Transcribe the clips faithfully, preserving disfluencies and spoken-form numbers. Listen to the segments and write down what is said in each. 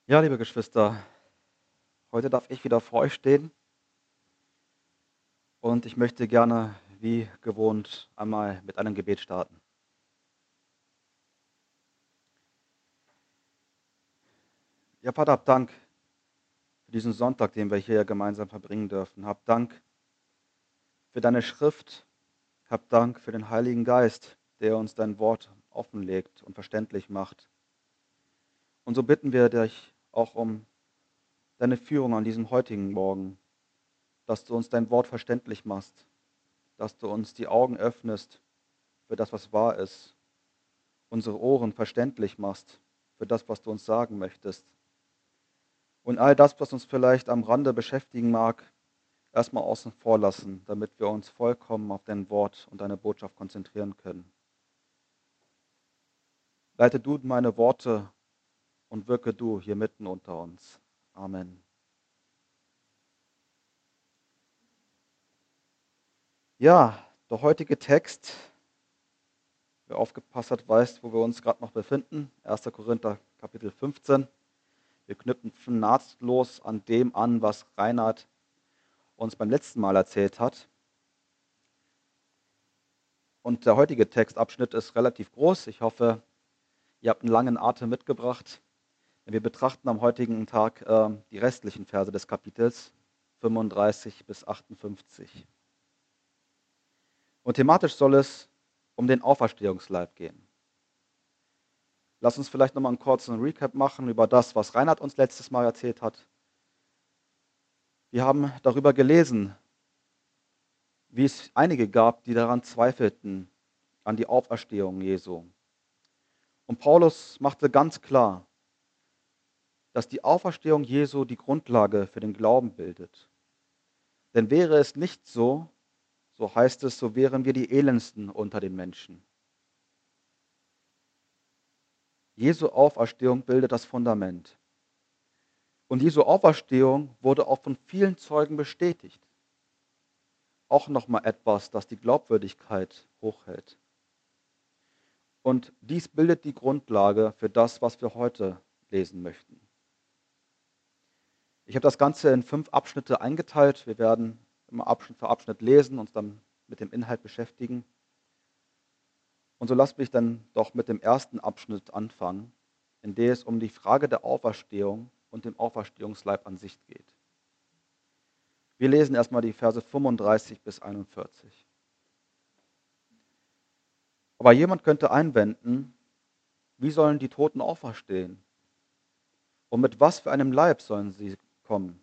Ja, liebe Geschwister, heute darf ich wieder vor euch stehen und ich möchte gerne, wie gewohnt, einmal mit einem Gebet starten. Ja, Vater, hab Dank für diesen Sonntag, den wir hier gemeinsam verbringen dürfen. Hab Dank für deine Schrift. Hab Dank für den Heiligen Geist, der uns dein Wort offenlegt und verständlich macht. Und so bitten wir dich auch um deine Führung an diesem heutigen Morgen, dass du uns dein Wort verständlich machst, dass du uns die Augen öffnest für das, was wahr ist, unsere Ohren verständlich machst für das, was du uns sagen möchtest. Und all das, was uns vielleicht am Rande beschäftigen mag, erstmal außen vor lassen, damit wir uns vollkommen auf dein Wort und deine Botschaft konzentrieren können. Leite du meine Worte und wirke du hier mitten unter uns. Amen. Ja, der heutige Text, wer aufgepasst hat, weiß, wo wir uns gerade noch befinden. erster Korinther Kapitel fünfzehn. Wir knüpfen nahtlos an dem an, was Reinhard uns beim letzten Mal erzählt hat. Und der heutige Textabschnitt ist relativ groß. Ich hoffe, ihr habt einen langen Atem mitgebracht. Wir betrachten am heutigen Tag äh, die restlichen Verse des Kapitels fünfunddreißig bis achtundfünfzig. Und thematisch soll es um den Auferstehungsleib gehen. Lass uns vielleicht nochmal einen kurzen Recap machen über das, was Reinhard uns letztes Mal erzählt hat. Wir haben darüber gelesen, wie es einige gab, die daran zweifelten, an die Auferstehung Jesu. Und Paulus machte ganz klar, dass die Auferstehung Jesu die Grundlage für den Glauben bildet. Denn wäre es nicht so, so heißt es, so wären wir die elendsten unter den Menschen. Jesu Auferstehung bildet das Fundament. Und Jesu Auferstehung wurde auch von vielen Zeugen bestätigt. Auch nochmal etwas, das die Glaubwürdigkeit hochhält. Und dies bildet die Grundlage für das, was wir heute lesen möchten. Ich habe das Ganze in fünf Abschnitte eingeteilt. Wir werden immer Abschnitt für Abschnitt lesen, uns dann mit dem Inhalt beschäftigen. Und so lasst mich dann doch mit dem ersten Abschnitt anfangen, in dem es um die Frage der Auferstehung und dem Auferstehungsleib an sich geht. Wir lesen erstmal die Verse fünfunddreißig bis einundvierzig. Aber jemand könnte einwenden, wie sollen die Toten auferstehen? Und mit was für einem Leib sollen sie kommen?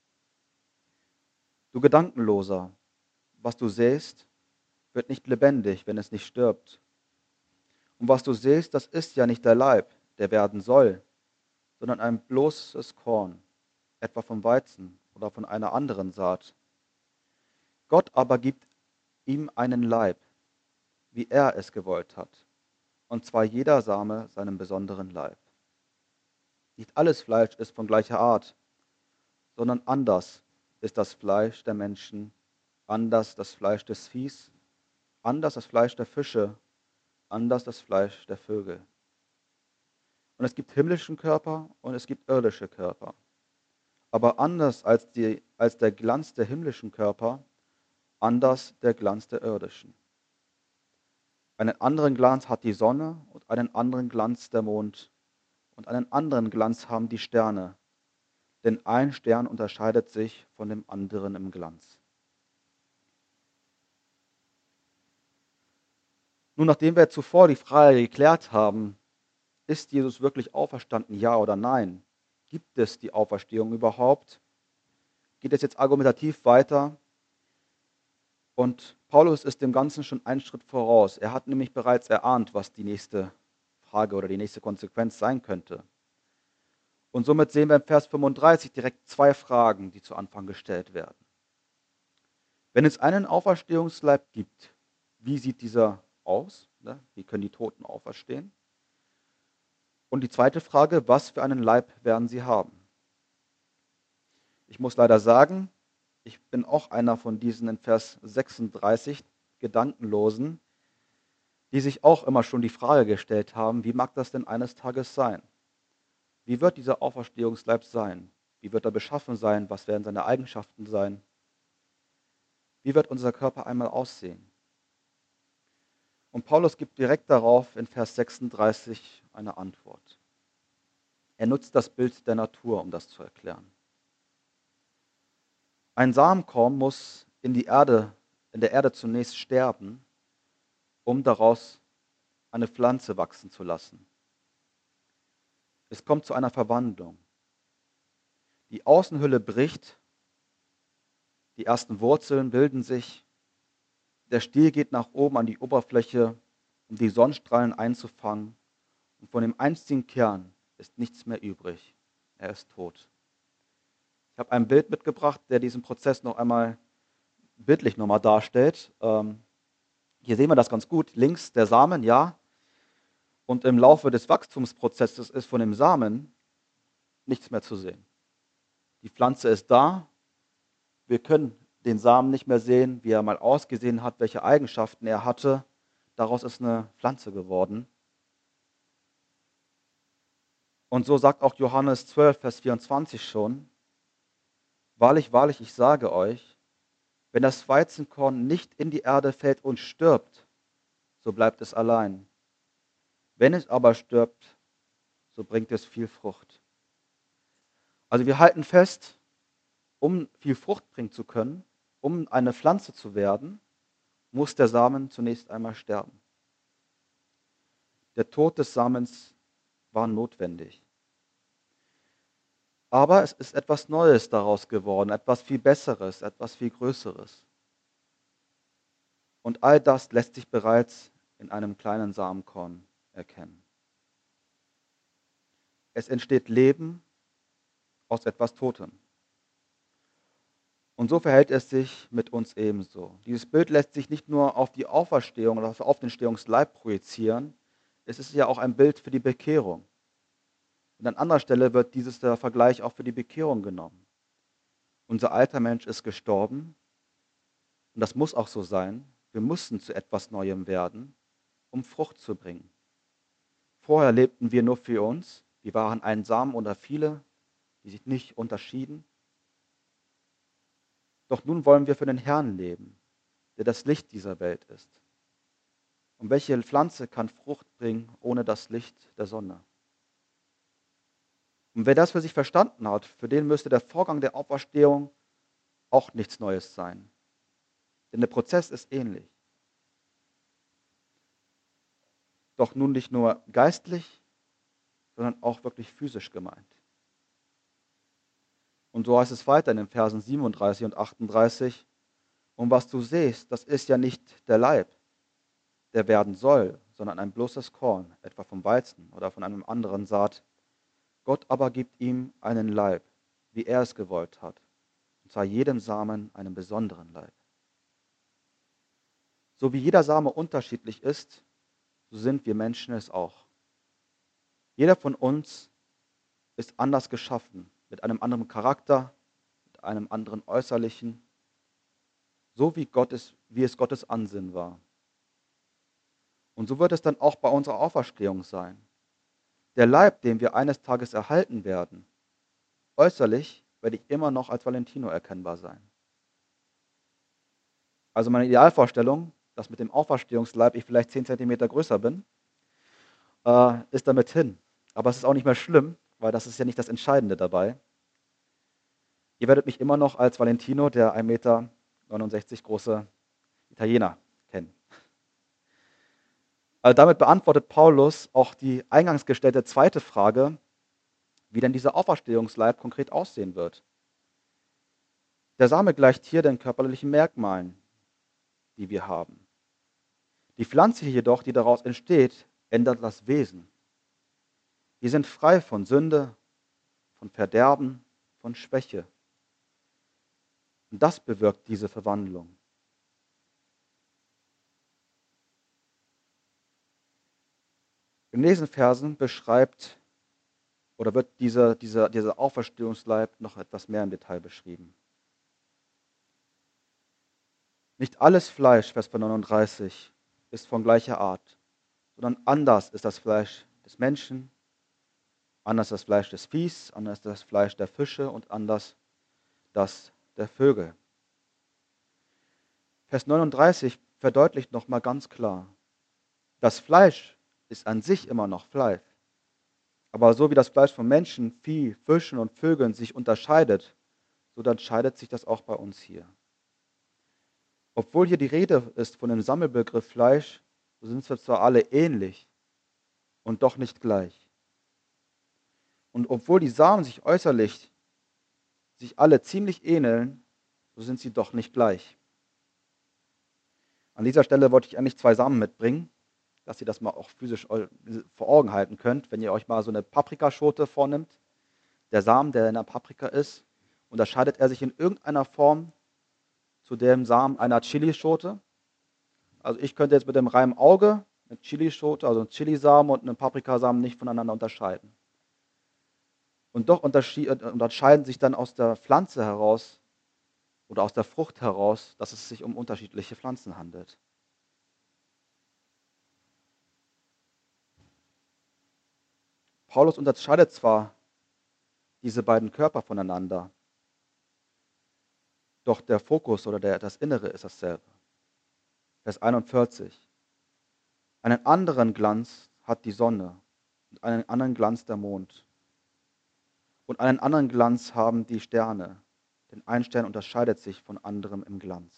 Du Gedankenloser, was du sähst, wird nicht lebendig, wenn es nicht stirbt. Und was du siehst, das ist ja nicht der Leib, der werden soll, sondern ein bloßes Korn, etwa vom Weizen oder von einer anderen Saat. Gott aber gibt ihm einen Leib, wie er es gewollt hat, und zwar jeder Same seinen besonderen Leib. Nicht alles Fleisch ist von gleicher Art, sondern anders ist das Fleisch der Menschen, anders das Fleisch des Viehs, anders das Fleisch der Fische, anders das Fleisch der Vögel. Und es gibt himmlischen Körper und es gibt irdische Körper. Aber anders als, die, als der Glanz der himmlischen Körper, anders der Glanz der irdischen. Einen anderen Glanz hat die Sonne und einen anderen Glanz der Mond und einen anderen Glanz haben die Sterne, denn ein Stern unterscheidet sich von dem anderen im Glanz. Nun, nachdem wir zuvor die Frage geklärt haben, ist Jesus wirklich auferstanden, ja oder nein? Gibt es die Auferstehung überhaupt? Geht es jetzt argumentativ weiter? Und Paulus ist dem Ganzen schon einen Schritt voraus. Er hat nämlich bereits erahnt, was die nächste Frage oder die nächste Konsequenz sein könnte. Und somit sehen wir im Vers fünfunddreißig direkt zwei Fragen, die zu Anfang gestellt werden. Wenn es einen Auferstehungsleib gibt, wie sieht dieser aus? Wie können die Toten auferstehen? Und die zweite Frage, was für einen Leib werden sie haben? Ich muss leider sagen, ich bin auch einer von diesen in Vers sechsunddreißig Gedankenlosen, die sich auch immer schon die Frage gestellt haben, wie mag das denn eines Tages sein? Wie wird dieser Auferstehungsleib sein? Wie wird er beschaffen sein? Was werden seine Eigenschaften sein? Wie wird unser Körper einmal aussehen? Und Paulus gibt direkt darauf in Vers sechsunddreißig eine Antwort. Er nutzt das Bild der Natur, um das zu erklären. Ein Samenkorn muss in die Erde, in der Erde zunächst sterben, um daraus eine Pflanze wachsen zu lassen. Es kommt zu einer Verwandlung. Die Außenhülle bricht, die ersten Wurzeln bilden sich, der Stiel geht nach oben an die Oberfläche, um die Sonnenstrahlen einzufangen, und von dem einzigen Kern ist nichts mehr übrig. Er ist tot. Ich habe ein Bild mitgebracht, der diesen Prozess noch einmal bildlich nochmal darstellt. Ähm, hier sehen wir das ganz gut. Links der Samen, ja. Und im Laufe des Wachstumsprozesses ist von dem Samen nichts mehr zu sehen. Die Pflanze ist da. Wir können den Samen nicht mehr sehen, wie er mal ausgesehen hat, welche Eigenschaften er hatte. Daraus ist eine Pflanze geworden. Und so sagt auch Johannes zwölf, Vers vierundzwanzig schon: Wahrlich, wahrlich, ich sage euch, wenn das Weizenkorn nicht in die Erde fällt und stirbt, so bleibt es allein. Wenn es aber stirbt, so bringt es viel Frucht. Also wir halten fest, um viel Frucht bringen zu können, um eine Pflanze zu werden, muss der Samen zunächst einmal sterben. Der Tod des Samens war notwendig. Aber es ist etwas Neues daraus geworden, etwas viel Besseres, etwas viel Größeres. Und all das lässt sich bereits in einem kleinen Samenkorn erkennen. Es entsteht Leben aus etwas Totem. Und so verhält es sich mit uns ebenso. Dieses Bild lässt sich nicht nur auf die Auferstehung oder auf den Stehungsleib projizieren, es ist ja auch ein Bild für die Bekehrung. Und an anderer Stelle wird dieses der Vergleich auch für die Bekehrung genommen. Unser alter Mensch ist gestorben und das muss auch so sein. Wir mussten zu etwas Neuem werden, um Frucht zu bringen. Vorher lebten wir nur für uns. Wir waren ein Samen unter viele, die sich nicht unterschieden. Doch nun wollen wir für den Herrn leben, der das Licht dieser Welt ist. Und welche Pflanze kann Frucht bringen ohne das Licht der Sonne? Und wer das für sich verstanden hat, für den müsste der Vorgang der Auferstehung auch nichts Neues sein. Denn der Prozess ist ähnlich. Doch nun nicht nur geistlich, sondern auch wirklich physisch gemeint. Und so heißt es weiter in den Versen siebenunddreißig und achtunddreißig: Und was du siehst, das ist ja nicht der Leib, der werden soll, sondern ein bloßes Korn, etwa vom Weizen oder von einem anderen Saat. Gott aber gibt ihm einen Leib, wie er es gewollt hat, und zwar jedem Samen einen besonderen Leib. So wie jeder Same unterschiedlich ist, so sind wir Menschen es auch. Jeder von uns ist anders geschaffen, mit einem anderen Charakter, mit einem anderen Äußerlichen, so wie, Gottes, wie es Gottes Ansinnen war. Und so wird es dann auch bei unserer Auferstehung sein. Der Leib, den wir eines Tages erhalten werden, äußerlich werde ich immer noch als Valentino erkennbar sein. Also meine Idealvorstellung, dass mit dem Auferstehungsleib ich vielleicht zehn Zentimeter größer bin, äh, ist damit hin. Aber es ist auch nicht mehr schlimm, weil das ist ja nicht das Entscheidende dabei. Ihr werdet mich immer noch als Valentino, der ein Meter neunundsechzig große Italiener, kennen. Also damit beantwortet Paulus auch die eingangs gestellte zweite Frage, wie denn dieser Auferstehungsleib konkret aussehen wird. Der Same gleicht hier den körperlichen Merkmalen, die wir haben. Die Pflanze jedoch, die daraus entsteht, ändert das Wesen. Wir sind frei von Sünde, von Verderben, von Schwäche. Und das bewirkt diese Verwandlung. In diesen Versen beschreibt oder wird dieser, dieser, dieser Auferstehungsleib noch etwas mehr im Detail beschrieben. Nicht alles Fleisch, Vers neununddreißig, ist von gleicher Art, sondern anders ist das Fleisch des Menschen, anders das Fleisch des Viehs, anders das Fleisch der Fische und anders das der Vögel. Vers neununddreißig verdeutlicht nochmal ganz klar, das Fleisch ist an sich immer noch Fleisch. Aber so wie das Fleisch von Menschen, Vieh, Fischen und Vögeln sich unterscheidet, so unterscheidet sich das auch bei uns hier. Obwohl hier die Rede ist von dem Sammelbegriff Fleisch, so sind wir zwar alle ähnlich und doch nicht gleich. Und obwohl die Samen sich äußerlich sich alle ziemlich ähneln, so sind sie doch nicht gleich. An dieser Stelle wollte ich eigentlich zwei Samen mitbringen, dass ihr das mal auch physisch vor Augen halten könnt. Wenn ihr euch mal so eine Paprikaschote vornimmt, der Samen, der in der Paprika ist, unterscheidet er sich in irgendeiner Form zu dem Samen einer Chilischote. Also ich könnte jetzt mit dem reinen Auge eine Chilischote, also einen Chilisamen und einen Paprikasamen nicht voneinander unterscheiden. Und doch unterscheiden sich dann aus der Pflanze heraus oder aus der Frucht heraus, dass es sich um unterschiedliche Pflanzen handelt. Paulus unterscheidet zwar diese beiden Körper voneinander, doch der Fokus oder der, das Innere ist dasselbe. Vers einundvierzig. Einen anderen Glanz hat die Sonne und einen anderen Glanz der Mond. Und einen anderen Glanz haben die Sterne, denn ein Stern unterscheidet sich von anderem im Glanz.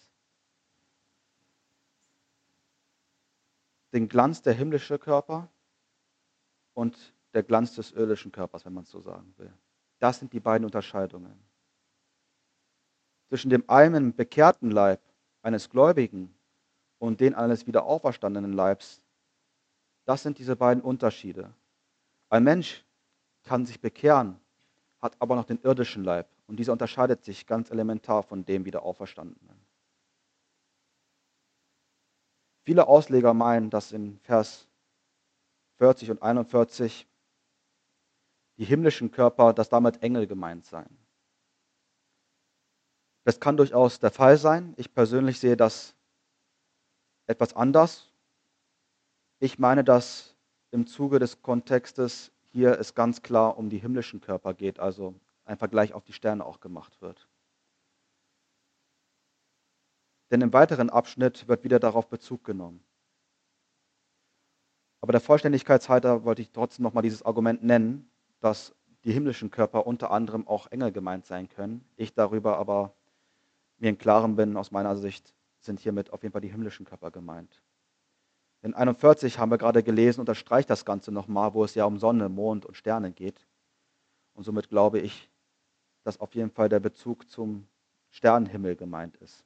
Den Glanz der himmlische Körper und der Glanz des irdischen Körpers, wenn man es so sagen will. Das sind die beiden Unterscheidungen. Zwischen dem einen bekehrten Leib eines Gläubigen und den eines wieder auferstandenen Leibs, das sind diese beiden Unterschiede. Ein Mensch kann sich bekehren, hat aber noch den irdischen Leib und dieser unterscheidet sich ganz elementar von dem wieder Auferstandenen. Viele Ausleger meinen, dass in Vers vierzig und einundvierzig die himmlischen Körper, dass damit Engel gemeint seien. Das kann durchaus der Fall sein. Ich persönlich sehe das etwas anders. Ich meine, dass im Zuge des Kontextes hier es ganz klar um die himmlischen Körper geht, also ein Vergleich auf die Sterne auch gemacht wird. Denn im weiteren Abschnitt wird wieder darauf Bezug genommen. Aber der Vollständigkeit halber wollte ich trotzdem nochmal dieses Argument nennen, dass die himmlischen Körper unter anderem auch Engel gemeint sein können. Ich darüber aber mir im Klaren bin, aus meiner Sicht sind hiermit auf jeden Fall die himmlischen Körper gemeint. In einundvierzig haben wir gerade gelesen, unterstreicht das Ganze nochmal, wo es ja um Sonne, Mond und Sterne geht. Und somit glaube ich, dass auf jeden Fall der Bezug zum Sternenhimmel gemeint ist.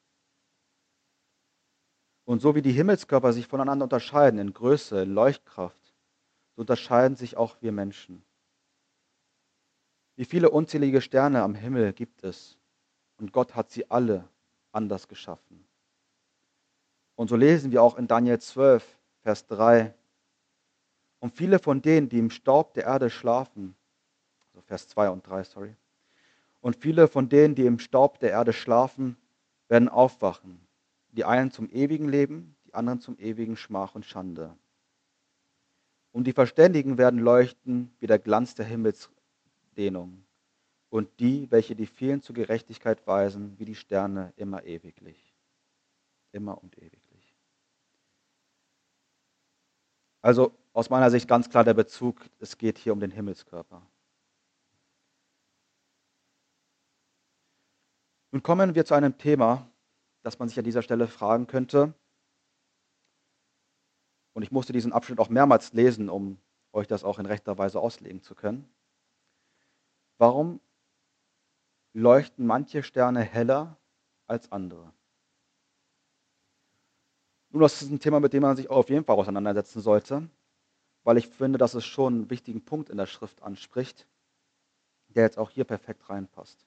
Und so wie die Himmelskörper sich voneinander unterscheiden in Größe, in Leuchtkraft, so unterscheiden sich auch wir Menschen. Wie viele unzählige Sterne am Himmel gibt es? Und Gott hat sie alle anders geschaffen. Und so lesen wir auch in Daniel zwölf, Vers drei. Und viele von denen, die im Staub der Erde schlafen, also Vers zwei und drei, sorry. Und viele von denen, die im Staub der Erde schlafen, werden aufwachen. Die einen zum ewigen Leben, die anderen zum ewigen Schmach und Schande. Und die Verständigen werden leuchten wie der Glanz der Himmelsdehnung. Und die, welche die vielen zur Gerechtigkeit weisen, wie die Sterne immer ewiglich. Immer und ewiglich. Also aus meiner Sicht ganz klar der Bezug, es geht hier um den Himmelskörper. Nun kommen wir zu einem Thema, das man sich an dieser Stelle fragen könnte. Und ich musste diesen Abschnitt auch mehrmals lesen, um euch das auch in rechter Weise auslegen zu können. Warum leuchten manche Sterne heller als andere? Nun, das ist ein Thema, mit dem man sich auch auf jeden Fall auseinandersetzen sollte, weil ich finde, dass es schon einen wichtigen Punkt in der Schrift anspricht, der jetzt auch hier perfekt reinpasst.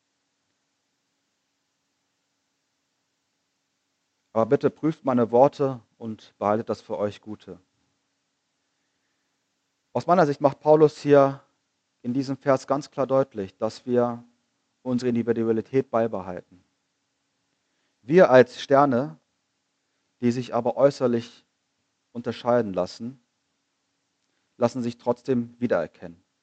Aber bitte prüft meine Worte und behaltet das für euch Gute. Aus meiner Sicht macht Paulus hier in diesem Vers ganz klar deutlich, dass wir unsere Individualität beibehalten. Wir als Sterne, die sich aber äußerlich unterscheiden lassen, lassen sich trotzdem wiedererkennen.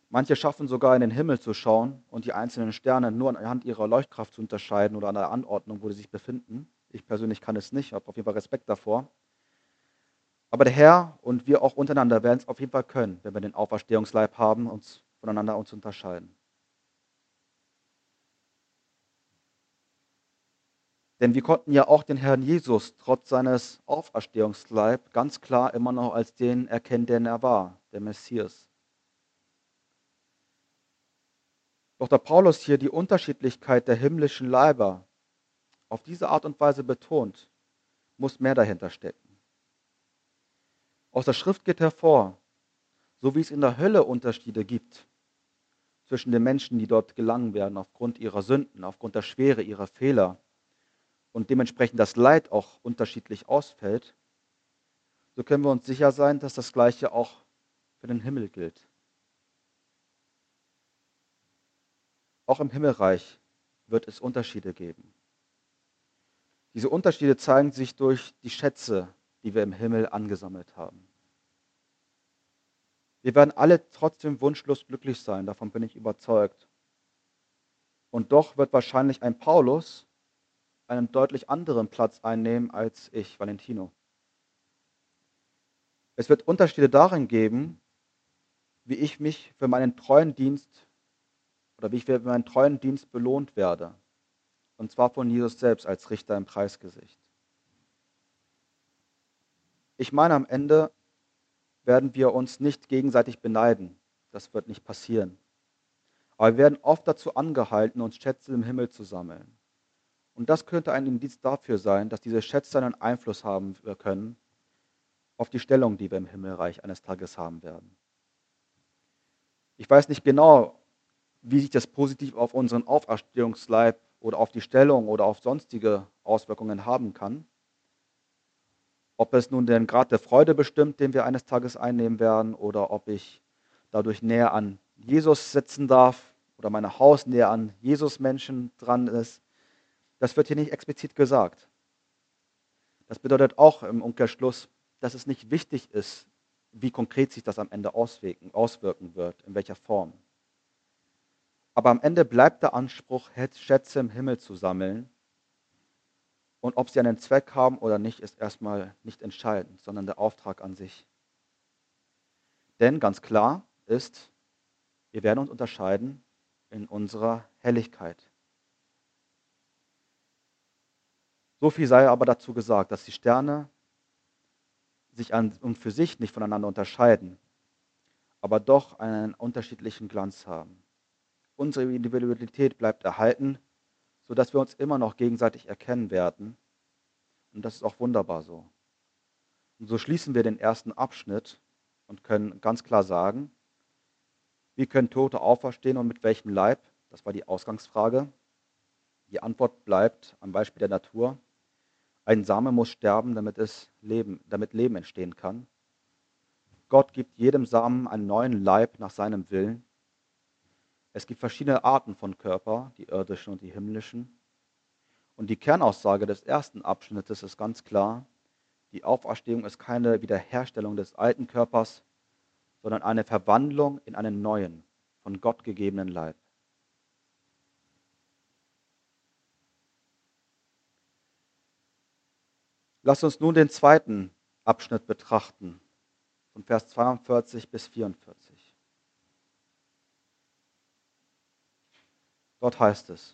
Manche schaffen sogar in den Himmel zu schauen und die einzelnen Sterne nur anhand ihrer Leuchtkraft zu unterscheiden oder an der Anordnung, wo sie sich befinden. Ich persönlich kann es nicht, habe auf jeden Fall Respekt davor. Aber der Herr und wir auch untereinander werden es auf jeden Fall können, wenn wir den Auferstehungsleib haben, uns voneinander uns unterscheiden. Denn wir konnten ja auch den Herrn Jesus trotz seines Auferstehungsleib ganz klar immer noch als den erkennen, den er war, der Messias. Doch da Paulus hier die Unterschiedlichkeit der himmlischen Leiber auf diese Art und Weise betont, muss mehr dahinter stecken. Aus der Schrift geht hervor, so wie es in der Hölle Unterschiede gibt zwischen den Menschen, die dort gelangen werden aufgrund ihrer Sünden, aufgrund der Schwere ihrer Fehler und dementsprechend das Leid auch unterschiedlich ausfällt, so können wir uns sicher sein, dass das Gleiche auch für den Himmel gilt. Auch im Himmelreich wird es Unterschiede geben. Diese Unterschiede zeigen sich durch die Schätze, die wir im Himmel angesammelt haben. Wir werden alle trotzdem wunschlos glücklich sein, davon bin ich überzeugt. Und doch wird wahrscheinlich ein Paulus einen deutlich anderen Platz einnehmen als ich, Valentino. Es wird Unterschiede darin geben, wie ich mich für meinen treuen Dienst oder wie ich für meinen treuen Dienst belohnt werde. Und zwar von Jesus selbst als Richter im Preisgesicht. Ich meine, am Ende werden wir uns nicht gegenseitig beneiden. Das wird nicht passieren. Aber wir werden oft dazu angehalten, uns Schätze im Himmel zu sammeln. Und das könnte ein Indiz dafür sein, dass diese Schätze einen Einfluss haben können auf die Stellung, die wir im Himmelreich eines Tages haben werden. Ich weiß nicht genau, wie sich das positiv auf unseren Auferstehungsleib oder auf die Stellung oder auf sonstige Auswirkungen haben kann. Ob es nun den Grad der Freude bestimmt, den wir eines Tages einnehmen werden, oder ob ich dadurch näher an Jesus sitzen darf oder mein Haus näher an Jesus-Menschen dran ist, das wird hier nicht explizit gesagt. Das bedeutet auch im Umkehrschluss, dass es nicht wichtig ist, wie konkret sich das am Ende auswirken, auswirken wird, in welcher Form. Aber am Ende bleibt der Anspruch, Schätze im Himmel zu sammeln. Und ob sie einen Zweck haben oder nicht, ist erstmal nicht entscheidend, sondern der Auftrag an sich. Denn ganz klar ist, wir werden uns unterscheiden in unserer Helligkeit. So viel sei aber dazu gesagt, dass die Sterne sich an und für sich nicht voneinander unterscheiden, aber doch einen unterschiedlichen Glanz haben. Unsere Individualität bleibt erhalten, sodass wir uns immer noch gegenseitig erkennen werden. Und das ist auch wunderbar so. Und so schließen wir den ersten Abschnitt und können ganz klar sagen, wie können Tote auferstehen und mit welchem Leib? Das war die Ausgangsfrage. Die Antwort bleibt am Beispiel der Natur. Ein Same muss sterben, damit es Leben, damit Leben entstehen kann. Gott gibt jedem Samen einen neuen Leib nach seinem Willen. Es gibt verschiedene Arten von Körper, die irdischen und die himmlischen. Und die Kernaussage des ersten Abschnittes ist ganz klar, die Auferstehung ist keine Wiederherstellung des alten Körpers, sondern eine Verwandlung in einen neuen, von Gott gegebenen Leib. Lasst uns nun den zweiten Abschnitt betrachten, von Vers zweiundvierzig bis vierundvierzig. Dort heißt es: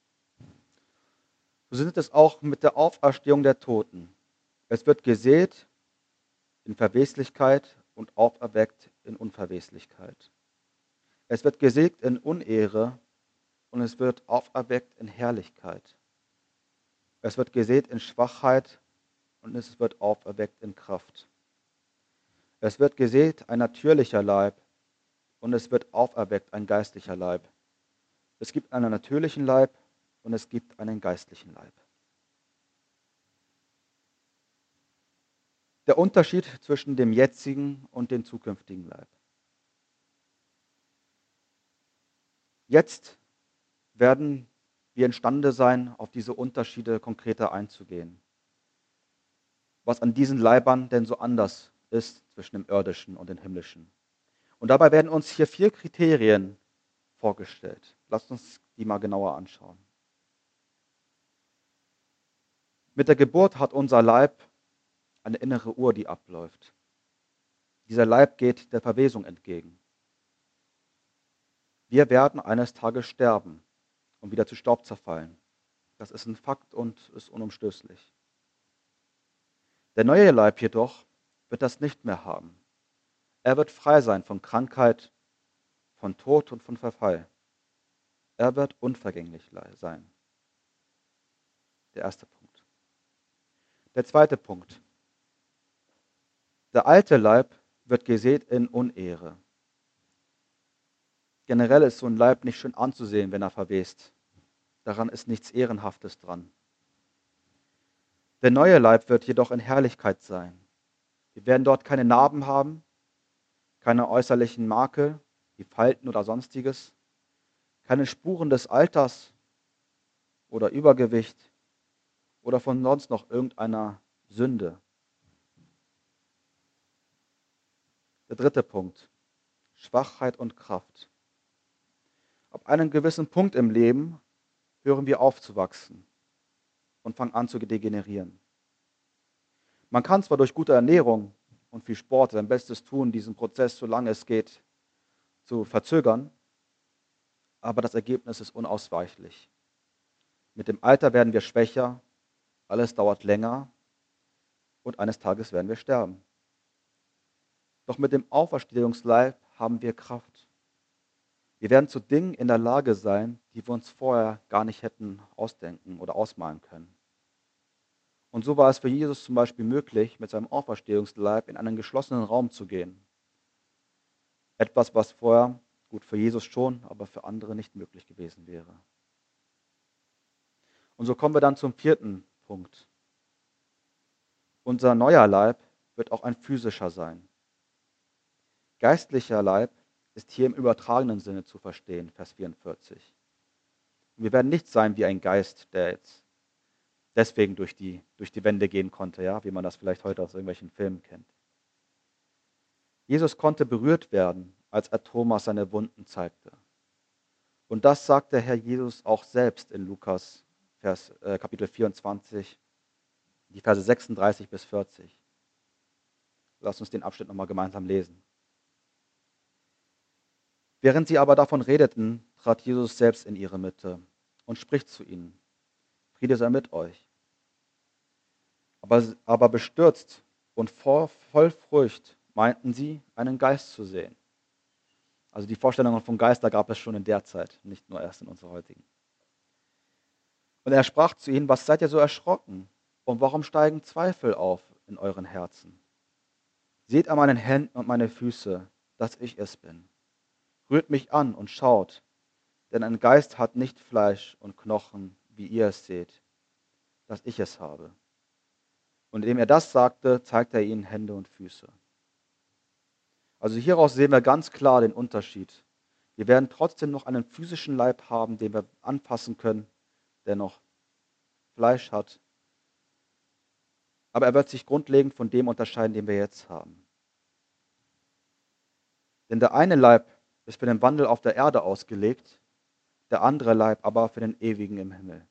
So sind es auch mit der Auferstehung der Toten. Es wird gesät in Verweslichkeit und auferweckt in Unverweslichkeit. Es wird gesät in Unehre und es wird auferweckt in Herrlichkeit. Es wird gesät in Schwachheit und es wird auferweckt in Kraft. Es wird gesät ein natürlicher Leib und es wird auferweckt ein geistlicher Leib. Es gibt einen natürlichen Leib und es gibt einen geistlichen Leib. Der Unterschied zwischen dem jetzigen und dem zukünftigen Leib. Jetzt werden wir imstande sein, auf diese Unterschiede konkreter einzugehen. Was an diesen Leibern denn so anders ist zwischen dem irdischen und dem himmlischen. Und dabei werden uns hier vier Kriterien vorgestellt. Lasst uns die mal genauer anschauen. Mit der Geburt hat unser Leib eine innere Uhr, die abläuft. Dieser Leib geht der Verwesung entgegen. Wir werden eines Tages sterben und wieder zu Staub zerfallen. Das ist ein Fakt und ist unumstößlich. Der neue Leib jedoch wird das nicht mehr haben. Er wird frei sein von Krankheit, von Tod und von Verfall. Er wird unvergänglich sein. Der erste Punkt. Der zweite Punkt. Der alte Leib wird gesät in Unehre. Generell ist so ein Leib nicht schön anzusehen, wenn er verwest. Daran ist nichts Ehrenhaftes dran. Der neue Leib wird jedoch in Herrlichkeit sein. Wir werden dort keine Narben haben, keine äußerlichen Makel, wie Falten oder sonstiges, keine Spuren des Alters oder Übergewicht oder von sonst noch irgendeiner Sünde. Der dritte Punkt. Schwachheit und Kraft. Ab einem gewissen Punkt im Leben hören wir auf zu wachsen und fangen an zu degenerieren. Man kann zwar durch gute Ernährung und viel Sport sein Bestes tun, diesen Prozess, solange es geht, zu verzögern, aber das Ergebnis ist unausweichlich. Mit dem Alter werden wir schwächer, alles dauert länger und eines Tages werden wir sterben. Doch mit dem Auferstehungsleib haben wir Kraft. Wir werden zu Dingen in der Lage sein, die wir uns vorher gar nicht hätten ausdenken oder ausmalen können. Und so war es für Jesus zum Beispiel möglich, mit seinem Auferstehungsleib in einen geschlossenen Raum zu gehen. Etwas, was vorher, gut für Jesus schon, aber für andere nicht möglich gewesen wäre. Und so kommen wir dann zum vierten Punkt. Unser neuer Leib wird auch ein physischer sein. Geistlicher Leib ist hier im übertragenen Sinne zu verstehen, Vers vierundvierzig. Und wir werden nicht sein wie ein Geist, der jetzt deswegen durch die, durch die Wände gehen konnte, ja, wie man das vielleicht heute aus irgendwelchen Filmen kennt. Jesus konnte berührt werden, als er Thomas seine Wunden zeigte. Und das sagt der Herr Jesus auch selbst in Lukas Vers, äh, Kapitel vierundzwanzig, die Verse sechsunddreißig bis vierzig. Lass uns den Abschnitt nochmal gemeinsam lesen. Während sie aber davon redeten, trat Jesus selbst in ihre Mitte und spricht zu ihnen: Friede sei mit euch. Aber, aber bestürzt und voll, voll Furcht meinten sie, einen Geist zu sehen. Also die Vorstellung von Geister gab es schon in der Zeit, nicht nur erst in unserer heutigen. Und er sprach zu ihnen: Was seid ihr so erschrocken? Und warum steigen Zweifel auf in euren Herzen? Seht an meinen Händen und meine Füße, dass ich es bin. Rührt mich an und schaut, denn ein Geist hat nicht Fleisch und Knochen, wie ihr es seht, dass ich es habe. Und indem er das sagte, zeigte er ihnen Hände und Füße. Also hieraus sehen wir ganz klar den Unterschied. Wir werden trotzdem noch einen physischen Leib haben, den wir anfassen können, der noch Fleisch hat. Aber er wird sich grundlegend von dem unterscheiden, den wir jetzt haben. Denn der eine Leib ist für den Wandel auf der Erde ausgelegt, der andere Leib aber für den ewigen im Himmel.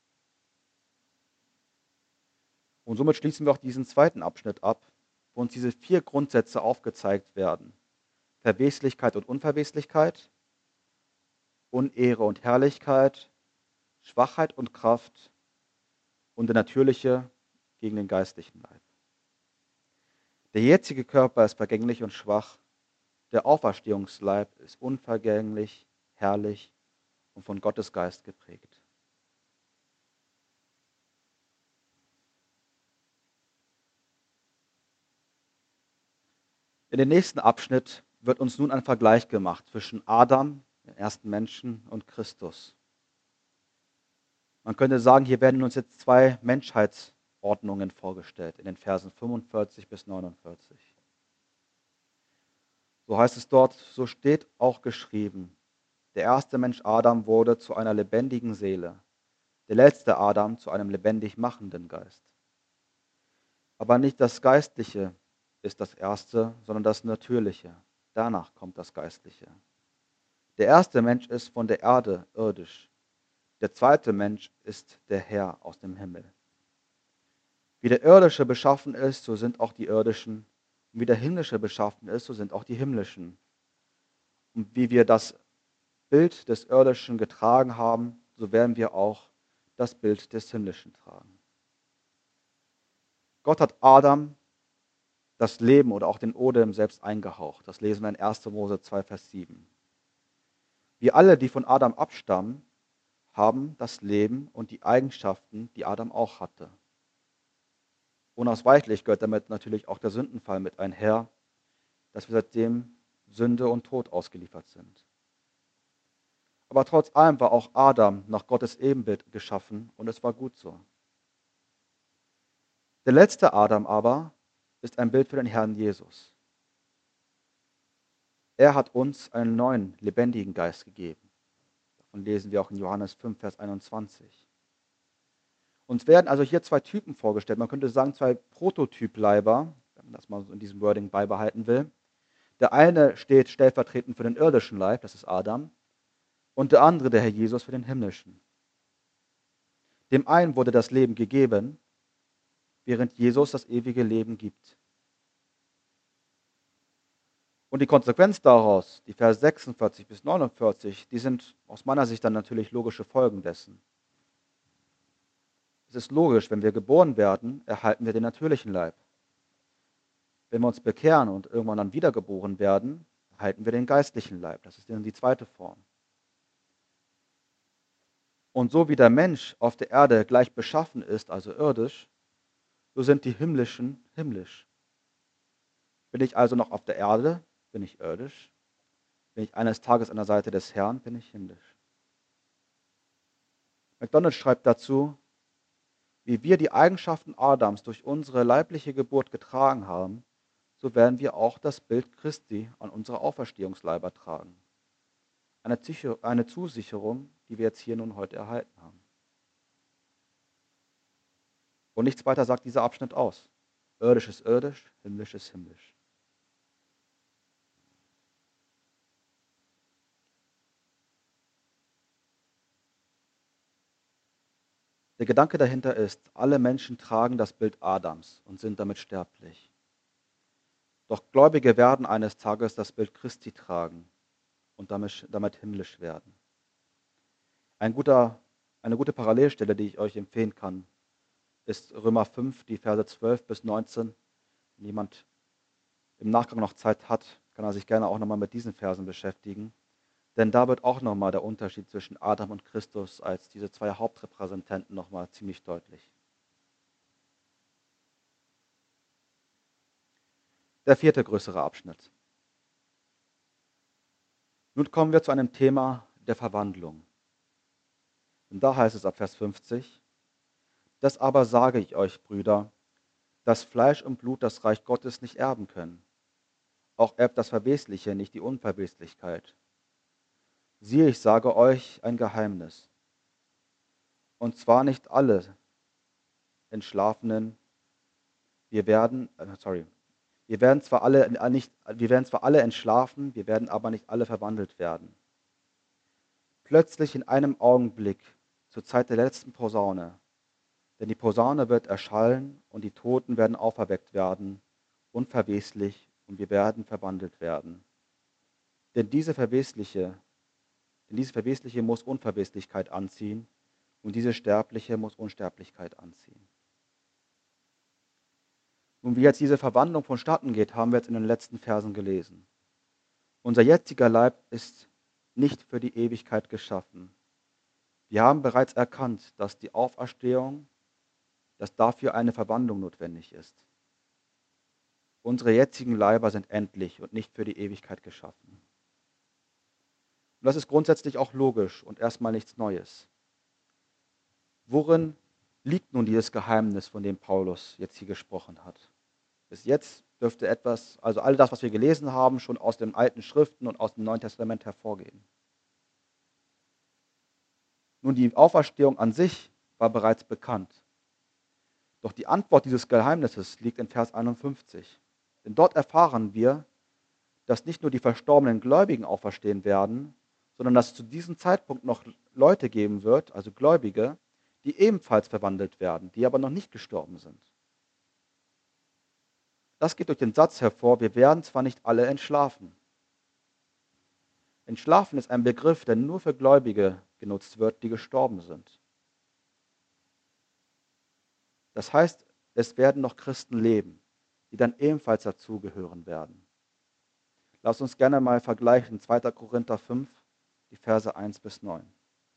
Und somit schließen wir auch diesen zweiten Abschnitt ab, wo uns diese vier Grundsätze aufgezeigt werden. Verweslichkeit und Unverweslichkeit, Unehre und Herrlichkeit, Schwachheit und Kraft und der natürliche gegen den geistlichen Leib. Der jetzige Körper ist vergänglich und schwach, der Auferstehungsleib ist unvergänglich, herrlich und von Gottes Geist geprägt. In dem nächsten Abschnitt wird uns nun ein Vergleich gemacht zwischen Adam, dem ersten Menschen, und Christus. Man könnte sagen, hier werden uns jetzt zwei Menschheitsordnungen vorgestellt, in den Versen fünfundvierzig bis neunundvierzig. So heißt es dort: So steht auch geschrieben: Der erste Mensch Adam wurde zu einer lebendigen Seele, der letzte Adam zu einem lebendig machenden Geist. Aber nicht das Geistliche ist das Erste, sondern das Natürliche, danach kommt das Geistliche. Der erste Mensch ist von der Erde irdisch. Der zweite Mensch ist der Herr aus dem Himmel. Wie der Irdische beschaffen ist, so sind auch die Irdischen. Und wie der Himmlische beschaffen ist, so sind auch die Himmlischen. Und wie wir das Bild des Irdischen getragen haben, so werden wir auch das Bild des Himmlischen tragen. Gott hat Adam das Leben oder auch den Odem selbst eingehaucht. Das lesen wir in erster Mose zwei, Vers sieben. Wir alle, die von Adam abstammen, haben das Leben und die Eigenschaften, die Adam auch hatte. Unausweichlich gehört damit natürlich auch der Sündenfall mit einher, dass wir seitdem Sünde und Tod ausgeliefert sind. Aber trotz allem war auch Adam nach Gottes Ebenbild geschaffen und es war gut so. Der letzte Adam aber ist ein Bild für den Herrn Jesus. Er hat uns einen neuen, lebendigen Geist gegeben. Davon lesen wir auch in Johannes fünf, Vers einundzwanzig. Uns werden also hier zwei Typen vorgestellt. Man könnte sagen, zwei Prototypleiber, wenn man das mal so in diesem Wording beibehalten will. Der eine steht stellvertretend für den irdischen Leib, das ist Adam, und der andere, der Herr Jesus, für den himmlischen. Dem einen wurde das Leben gegeben, während Jesus das ewige Leben gibt. Und die Konsequenz daraus, die Verse sechsundvierzig bis neunundvierzig, die sind aus meiner Sicht dann natürlich logische Folgen dessen. Es ist logisch, wenn wir geboren werden, erhalten wir den natürlichen Leib. Wenn wir uns bekehren und irgendwann dann wiedergeboren werden, erhalten wir den geistlichen Leib. Das ist dann die zweite Form. Und so wie der Mensch auf der Erde gleich beschaffen ist, also irdisch, so sind die himmlischen himmlisch. Bin ich also noch auf der Erde, bin ich irdisch. Bin ich eines Tages an der Seite des Herrn, bin ich himmlisch. MacDonald schreibt dazu, wie wir die Eigenschaften Adams durch unsere leibliche Geburt getragen haben, so werden wir auch das Bild Christi an unsere Auferstehungsleiber tragen. Eine, eine Zusicherung, die wir jetzt hier nun heute erhalten haben. Und nichts weiter sagt dieser Abschnitt aus. Irdisch ist irdisch, himmlisch ist himmlisch. Der Gedanke dahinter ist, alle Menschen tragen das Bild Adams und sind damit sterblich. Doch Gläubige werden eines Tages das Bild Christi tragen und damit, damit himmlisch werden. Ein guter, eine gute Parallelstelle, die ich euch empfehlen kann, ist Römer fünf, die Verse zwölf bis neunzehn. Wenn jemand im Nachgang noch Zeit hat, kann er sich gerne auch nochmal mit diesen Versen beschäftigen. Denn da wird auch nochmal der Unterschied zwischen Adam und Christus als diese zwei Hauptrepräsentanten nochmal ziemlich deutlich. Der vierte größere Abschnitt. Nun kommen wir zu einem Thema der Verwandlung. Und da heißt es ab Vers fünfzig, das aber sage ich euch, Brüder, dass Fleisch und Blut das Reich Gottes nicht erben können. Auch erbt das Verwesliche nicht die Unverweslichkeit. Siehe, ich sage euch ein Geheimnis. Und zwar nicht alle Entschlafenen, wir werden, äh, sorry, wir werden zwar alle äh, nicht, wir werden zwar alle entschlafen, wir werden aber nicht alle verwandelt werden. Plötzlich in einem Augenblick, zur Zeit der letzten Posaune, denn die Posaune wird erschallen und die Toten werden auferweckt werden, unverweslich, und wir werden verwandelt werden. Denn diese verwesliche Denn diese Verwesliche muss Unverweslichkeit anziehen und diese Sterbliche muss Unsterblichkeit anziehen. Nun, wie jetzt diese Verwandlung vonstatten geht, haben wir jetzt in den letzten Versen gelesen. Unser jetziger Leib ist nicht für die Ewigkeit geschaffen. Wir haben bereits erkannt, dass die Auferstehung, dass dafür eine Verwandlung notwendig ist. Unsere jetzigen Leiber sind endlich und nicht für die Ewigkeit geschaffen. Und das ist grundsätzlich auch logisch und erstmal nichts Neues. Worin liegt nun dieses Geheimnis, von dem Paulus jetzt hier gesprochen hat? Bis jetzt dürfte etwas, also all das, was wir gelesen haben, schon aus den alten Schriften und aus dem Neuen Testament hervorgehen. Nun, die Auferstehung an sich war bereits bekannt. Doch die Antwort dieses Geheimnisses liegt in Vers einundfünfzig. Denn dort erfahren wir, dass nicht nur die verstorbenen Gläubigen auferstehen werden, sondern dass es zu diesem Zeitpunkt noch Leute geben wird, also Gläubige, die ebenfalls verwandelt werden, die aber noch nicht gestorben sind. Das geht durch den Satz hervor, wir werden zwar nicht alle entschlafen. Entschlafen ist ein Begriff, der nur für Gläubige genutzt wird, die gestorben sind. Das heißt, es werden noch Christen leben, die dann ebenfalls dazugehören werden. Lass uns gerne mal vergleichen, zweiter Korinther fünf, die Verse eins bis neun.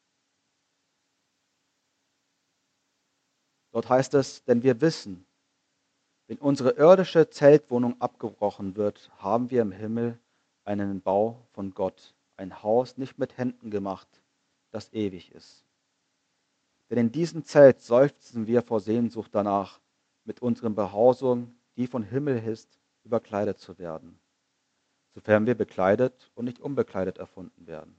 Dort heißt es, denn wir wissen, wenn unsere irdische Zeltwohnung abgebrochen wird, haben wir im Himmel einen Bau von Gott, ein Haus nicht mit Händen gemacht, das ewig ist. Denn in diesem Zelt seufzen wir vor Sehnsucht danach, mit unseren Behausungen, die von Himmel ist, überkleidet zu werden, sofern wir bekleidet und nicht unbekleidet erfunden werden.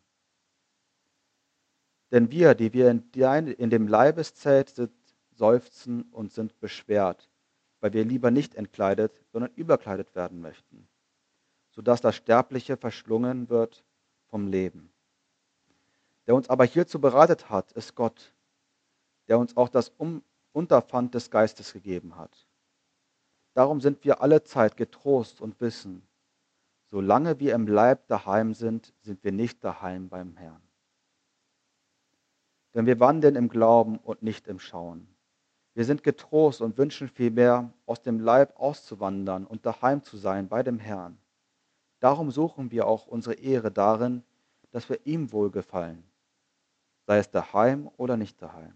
Denn wir, die wir in, dein, in dem Leibeszelt sind, seufzen und sind beschwert, weil wir lieber nicht entkleidet, sondern überkleidet werden möchten, sodass das Sterbliche verschlungen wird vom Leben. Der uns aber hierzu bereitet hat, ist Gott, der uns auch das um Unterpfand des Geistes gegeben hat. Darum sind wir alle Zeit getrost und wissen, solange wir im Leib daheim sind, sind wir nicht daheim beim Herrn. Denn wir wandeln im Glauben und nicht im Schauen. Wir sind getrost und wünschen vielmehr, aus dem Leib auszuwandern und daheim zu sein bei dem Herrn. Darum suchen wir auch unsere Ehre darin, dass wir ihm wohlgefallen, sei es daheim oder nicht daheim.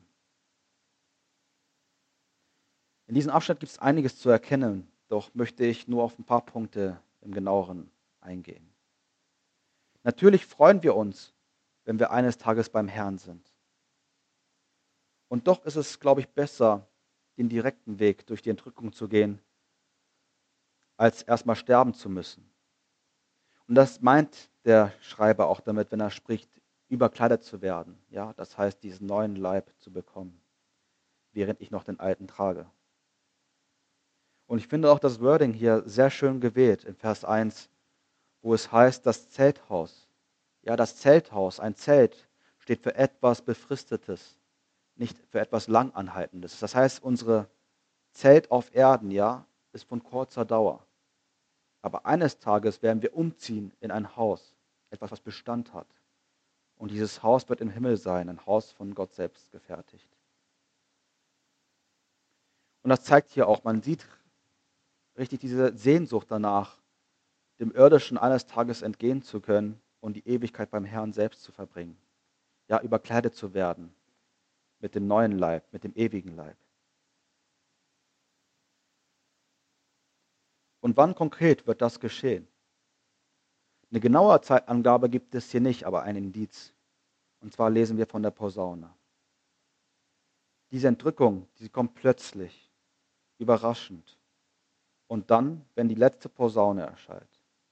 In diesem Abschnitt gibt es einiges zu erkennen, doch möchte ich nur auf ein paar Punkte im Genaueren eingehen. Natürlich freuen wir uns, wenn wir eines Tages beim Herrn sind. Und doch ist es, glaube ich, besser, den direkten Weg durch die Entrückung zu gehen, als erstmal sterben zu müssen. Und das meint der Schreiber auch damit, wenn er spricht, überkleidet zu werden. Ja, das heißt, diesen neuen Leib zu bekommen, während ich noch den alten trage. Und ich finde auch das Wording hier sehr schön gewählt in Vers eins, wo es heißt, das Zelthaus. Ja, das Zelthaus, ein Zelt, steht für etwas Befristetes, nicht für etwas Langanhaltendes. Das heißt, unsere Zelt auf Erden, ja, ist von kurzer Dauer. Aber eines Tages werden wir umziehen in ein Haus, etwas, was Bestand hat. Und dieses Haus wird im Himmel sein, ein Haus von Gott selbst gefertigt. Und das zeigt hier auch, man sieht richtig diese Sehnsucht danach, dem Irdischen eines Tages entgehen zu können und die Ewigkeit beim Herrn selbst zu verbringen. Ja, überkleidet zu werden mit dem neuen Leib, mit dem ewigen Leib. Und wann konkret wird das geschehen? Eine genaue Zeitangabe gibt es hier nicht, aber ein Indiz. Und zwar lesen wir von der Posaune. Diese Entrückung, die kommt plötzlich, überraschend. Und dann, wenn die letzte Posaune erschallt.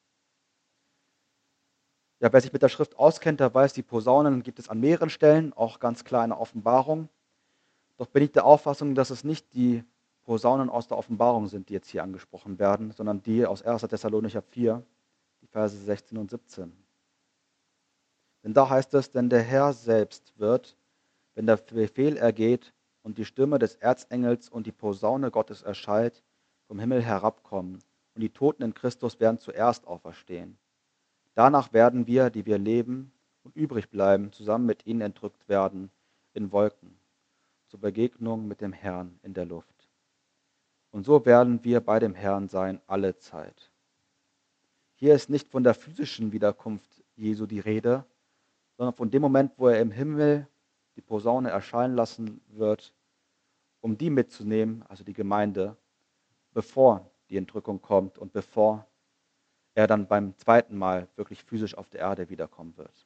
Ja, wer sich mit der Schrift auskennt, der weiß, die Posaunen gibt es an mehreren Stellen, auch ganz klar in der Offenbarung. Doch bin ich der Auffassung, dass es nicht die Posaunen aus der Offenbarung sind, die jetzt hier angesprochen werden, sondern die aus erster Thessalonicher vier, die Verse sechzehn und siebzehn. Denn da heißt es, denn der Herr selbst wird, wenn der Befehl ergeht und die Stimme des Erzengels und die Posaune Gottes erschallt, vom Himmel herabkommen, und die Toten in Christus werden zuerst auferstehen. Danach werden wir, die wir leben und übrig bleiben, zusammen mit ihnen entrückt werden in Wolken, zur Begegnung mit dem Herrn in der Luft. Und so werden wir bei dem Herrn sein alle Zeit. Hier ist nicht von der physischen Wiederkunft Jesu die Rede, sondern von dem Moment, wo er im Himmel die Posaune erschallen lassen wird, um die mitzunehmen, also die Gemeinde, bevor die Entrückung kommt und bevor er dann beim zweiten Mal wirklich physisch auf der Erde wiederkommen wird.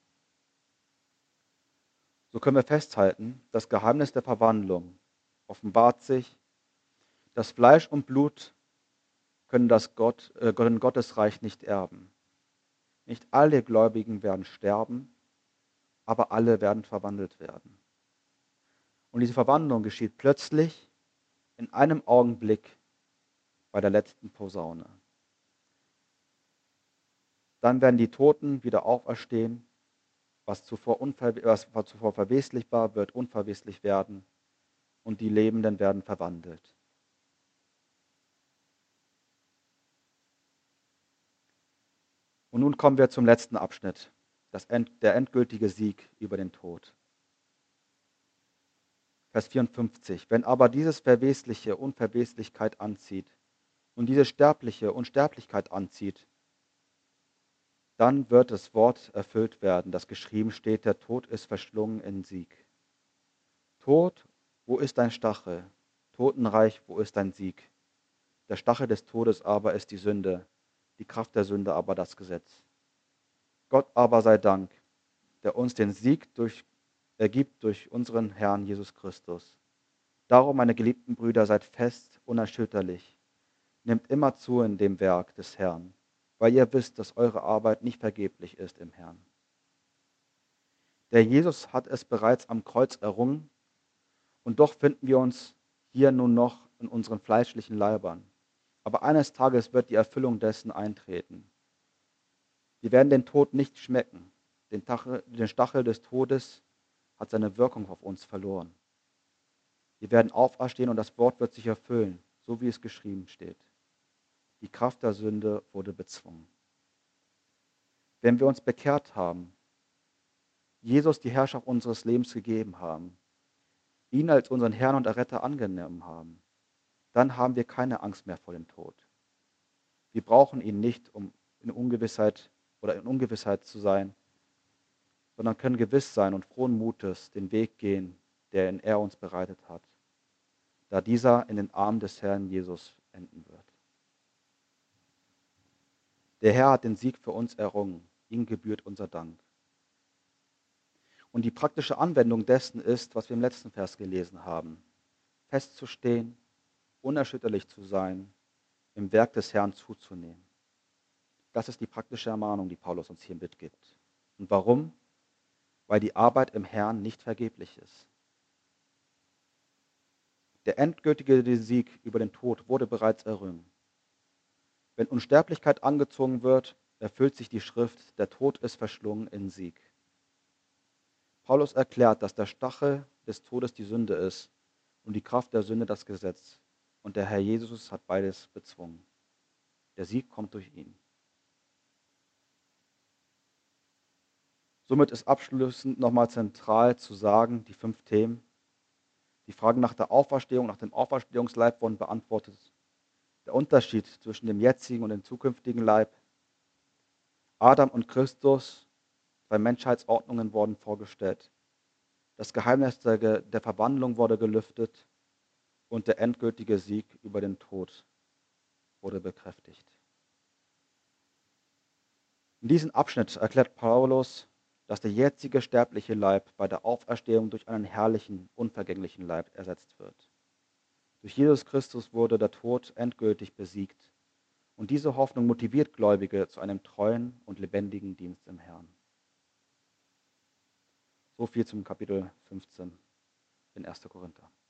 So können wir festhalten, das Geheimnis der Verwandlung offenbart sich, dass Fleisch und Blut können das Gott, äh, können Gottesreich nicht erben. Nicht alle Gläubigen werden sterben, aber alle werden verwandelt werden. Und diese Verwandlung geschieht plötzlich in einem Augenblick bei der letzten Posaune. Dann werden die Toten wieder auferstehen. Was zuvor, unver was zuvor verweslich war, wird unverweslich werden. Und die Lebenden werden verwandelt. Und nun kommen wir zum letzten Abschnitt, das End, der endgültige Sieg über den Tod. Vers vierundfünfzig. Wenn aber dieses Verwesliche Unverweslichkeit anzieht und diese Sterbliche Unsterblichkeit anzieht, dann wird das Wort erfüllt werden, das geschrieben steht, der Tod ist verschlungen in Sieg. Tod, wo ist dein Stachel? Totenreich, wo ist dein Sieg? Der Stachel des Todes aber ist die Sünde, die Kraft der Sünde aber das Gesetz. Gott aber sei Dank, der uns den Sieg durch, ergibt durch unseren Herrn Jesus Christus. Darum, meine geliebten Brüder, seid fest, unerschütterlich. Nehmt immer zu in dem Werk des Herrn, weil ihr wisst, dass eure Arbeit nicht vergeblich ist im Herrn. Der Jesus hat es bereits am Kreuz errungen, und doch finden wir uns hier nun noch in unseren fleischlichen Leibern. Aber eines Tages wird die Erfüllung dessen eintreten. Wir werden den Tod nicht schmecken. Den Stachel des Todes hat seine Wirkung auf uns verloren. Wir werden auferstehen und das Wort wird sich erfüllen, so wie es geschrieben steht. Die Kraft der Sünde wurde bezwungen. Wenn wir uns bekehrt haben, Jesus die Herrschaft unseres Lebens gegeben haben, ihn als unseren Herrn und Erretter angenommen haben, dann haben wir keine Angst mehr vor dem Tod. Wir brauchen ihn nicht, um in Ungewissheit oder in Ungewissheit zu sein, sondern können gewiss sein und frohen Mutes den Weg gehen, den er uns bereitet hat, da dieser in den Armen des Herrn Jesus enden wird. Der Herr hat den Sieg für uns errungen, ihm gebührt unser Dank. Und die praktische Anwendung dessen ist, was wir im letzten Vers gelesen haben, festzustehen, unerschütterlich zu sein, im Werk des Herrn zuzunehmen. Das ist die praktische Ermahnung, die Paulus uns hier mitgibt. Und warum? Weil die Arbeit im Herrn nicht vergeblich ist. Der endgültige Sieg über den Tod wurde bereits errungen. Wenn Unsterblichkeit angezogen wird, erfüllt sich die Schrift, der Tod ist verschlungen in Sieg. Paulus erklärt, dass der Stachel des Todes die Sünde ist und die Kraft der Sünde das Gesetz. Und der Herr Jesus hat beides bezwungen. Der Sieg kommt durch ihn. Somit ist abschließend nochmal zentral zu sagen, die fünf Themen. Die Fragen nach der Auferstehung, nach dem Auferstehungsleib wurden beantwortet. Der Unterschied zwischen dem jetzigen und dem zukünftigen Leib. Adam und Christus, zwei Menschheitsordnungen wurden vorgestellt. Das Geheimnis der, der Verwandlung wurde gelüftet und der endgültige Sieg über den Tod wurde bekräftigt. In diesem Abschnitt erklärt Paulus, dass der jetzige sterbliche Leib bei der Auferstehung durch einen herrlichen, unvergänglichen Leib ersetzt wird. Durch Jesus Christus wurde der Tod endgültig besiegt und diese Hoffnung motiviert Gläubige zu einem treuen und lebendigen Dienst im Herrn. So viel zum Kapitel fünfzehn in erster Korinther.